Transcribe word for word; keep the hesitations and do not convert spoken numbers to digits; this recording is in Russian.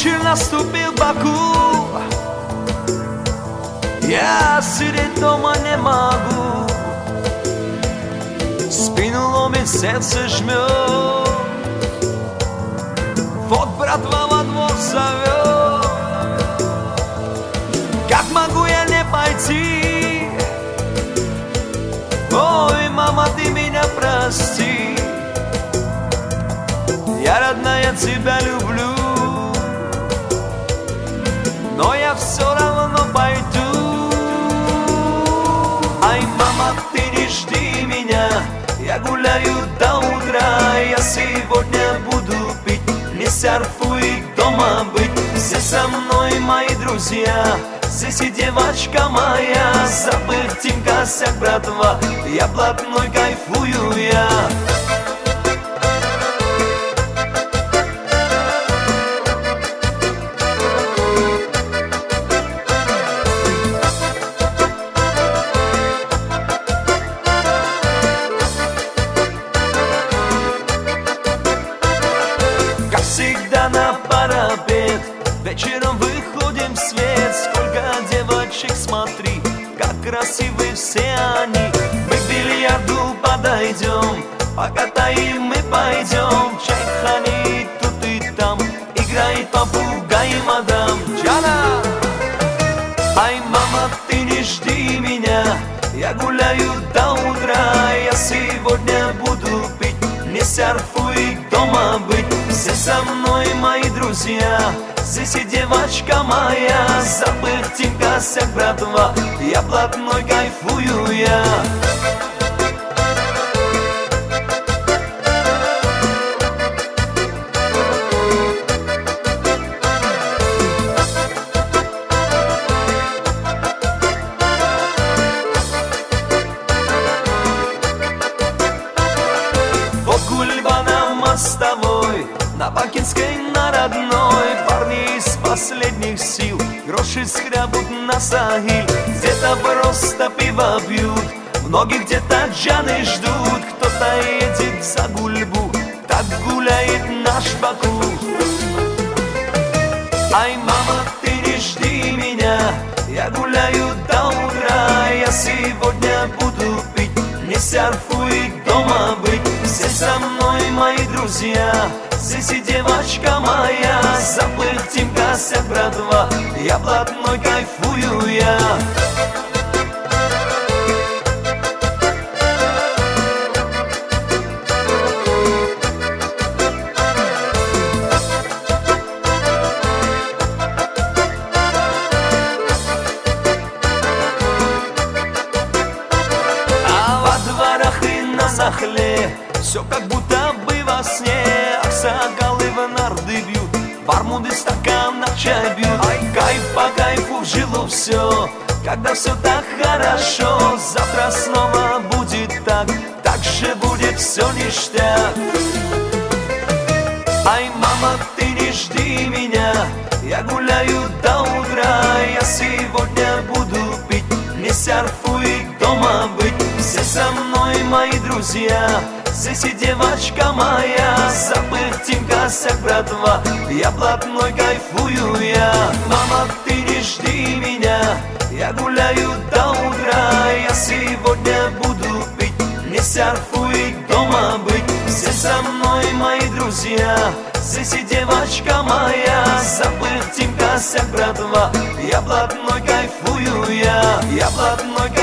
Вечер наступил в Баку, я сидеть дома не могу. Спину ломит, сердце жмет. Вот братва во двор зовет. Как могу я не пойти? Ой, мама, ты меня прости. Я, родная, тебя люблю, но я все равно пойду. Ай, мама, ты не жди меня, я гуляю до утра. Я сегодня буду пить, не серфу и дома быть. Все со мной мои друзья, здесь и девочка моя. Забыв тим косяк, братва, я блатной, кайфую я. Всегда на парапет, вечером выходим в свет. Сколько девочек, смотри, как красивы все они. Мы к бильярду подойдем, покатаем, мы пойдем. Чайхани тут и там, играет попугай, мадам Джана. Ай, мама, ты не жди меня, я гуляю до утра. Я сегодня буду пить, не серфу и дома быть. Все со мной мои друзья, здесь и девочка моя. Забыв тим косяк, братва, я блатной, кайфую я. Вот гульба на мостовой, на Бакинской, на родной. Парни из последних сил гроши скрябут на Сахиль. Где-то просто пиво пьют, многих где-то джаны ждут. Кто-то едет за гульбу, так гуляет наш Баку. Ай, мама, ты не жди меня, я гуляю до утра. Я сегодня буду пить, не серфу и дома быть. Все со мной мои друзья, здесь и девочка моя. Забыв тим косяк, братва, я блатной, кайфую я. А во дворах и на Сахле все как будто бы во сне. Аксакалы в нарды бьют, бармуды стакан на чай бьют. Ай, кайф по кайфу в жилу все, когда все так хорошо. Завтра снова будет так, так же будет все ништяк. Ай, мама, ты не жди меня, я гуляю до утра. Я сегодня буду пить, не серфу и дома быть. Все со мной мои друзья, здесь и девочка моя. Забыв тим косяк, братва, я блатной, кайфую я. Мама, ты не жди меня, я гуляю до утра. Я сегодня буду пить, не серфу и дома быть. Все со мной мои друзья, здесь и девочка моя. Забыв тим косяк, братва, я блатной, кайфую я. Я блатной, кайфую я.